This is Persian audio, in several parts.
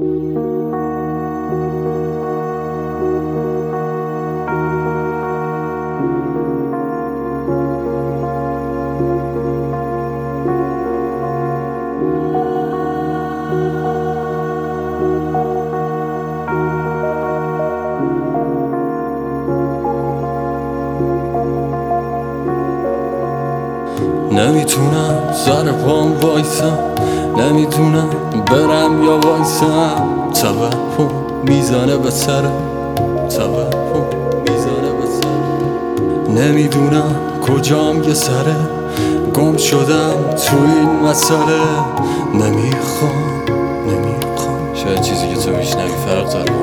نمیتونم سر پام وایسم، نمیتونم برم یا وایسم. توهم میزنه به سرم، توهم میزنه به سرم. نمیدونم کجام یه سره، گم شدم تو این مسئله. نمیخوام شاید چیزی که تو میشنوی فرق داره.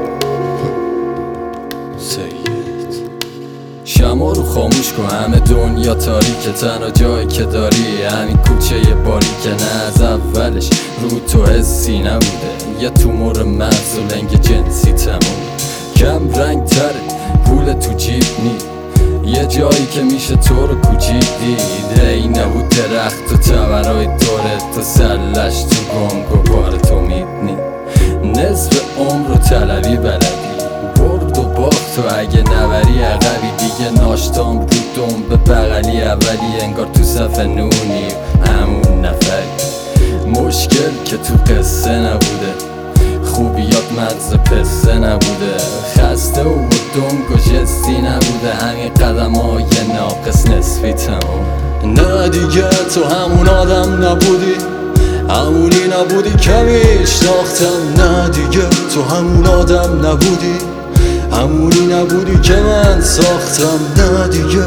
شما رو خاموش کن، همه دنیا تاریکه، تنها جایی که داری همین کوچه باریکه. نه از اولش رو تو حسی نبوده، یه تومور مغز و لنگ جنسی تموم. کم رنگ تره پول تو جیب نی، یه جایی که میشه تو رو کوچیک دید. ای نبود درخت و تبرای دورت، تو سلش تو گنگ و بار تو میدنی. نصف عمر رو طلبی بلدی، برد و باخت و اگه نبری عقبی. دیگه ناشتام رو دوم به بغلی اولی، انگار تو صف نونی همون نفری. مشکل که تو قصه نبوده، خوبیات مغز پسته نبوده. خسته و دنگ و جستی نبوده، همین قدم های ناقص نصفی تمام. نه دیگه تو همون آدم نبودی، همونی نبودی که میشناختم. نه دیگه تو همون آدم نبودی، همونی نبودی که من ساختم. نه دیگه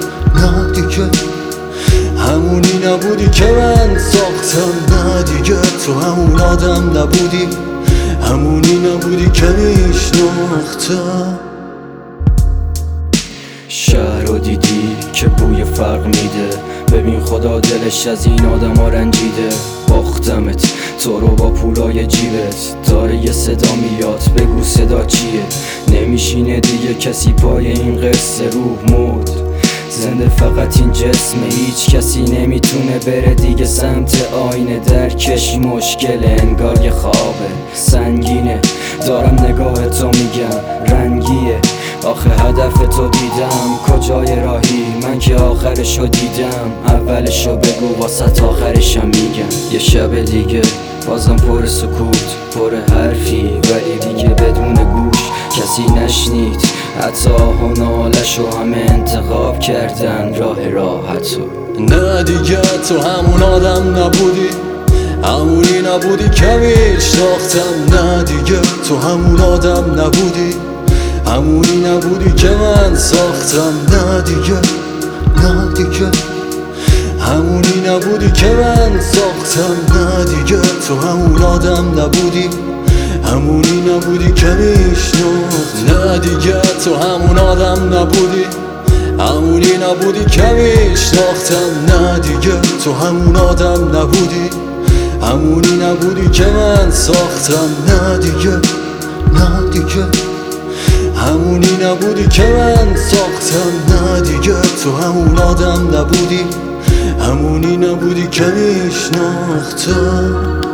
همونی نبودی که من ساختم. نه دیگه تو همون آدم نبودی، همونی نبودی که میشناختم. شهر رو دیدی که بوی فرق میده، ببین خدا دلش از این آدم ها رنجیده. باختمت تو رو با پولای جیبت، داره یه صدا میاد بگو صدا چیه. نمیشینه دیگه کسی پای این قصه، روح مرد زنده فقط این جسمه. هیچ کسی نمیتونه بره دیگه سمت آینه، درکش مشکله انگار یه خوابه سنگینه. دارم نگاه تو میگم رنگیه، آخه هدف تو دیدم کجای راهی. من که آخرشو دیدم، اولشو بگو واسه آخرشم میگم. یه شب دیگه بازم پر سکوت، پر حرفی ولی دیگه بدون گوش. کسی نشنید حتی آه و نالشو، همه انتخاب کردن راه راحتو. نه دیگه تو همون آدم نبودی، همونی نبودی که میشناختم. نه دیگه تو همون آدم نبودی، همونی نبودی که من ساختم. نه دیگه همونی نبودی که من ساختم. نه دیگه تو همون آدم نبودی، همونی نبودی که میشناختم. نه دیگه تو همون آدم نبودی، همونی نبودی که میشناختم. نه دیگه تو همون آدم نبودی، همونی نبودی که من ساختم. نه دیگه همونی نبودی که من ساختم. نه دیگه تو همون آدم نبودی، همونی نبودی که میشناختم.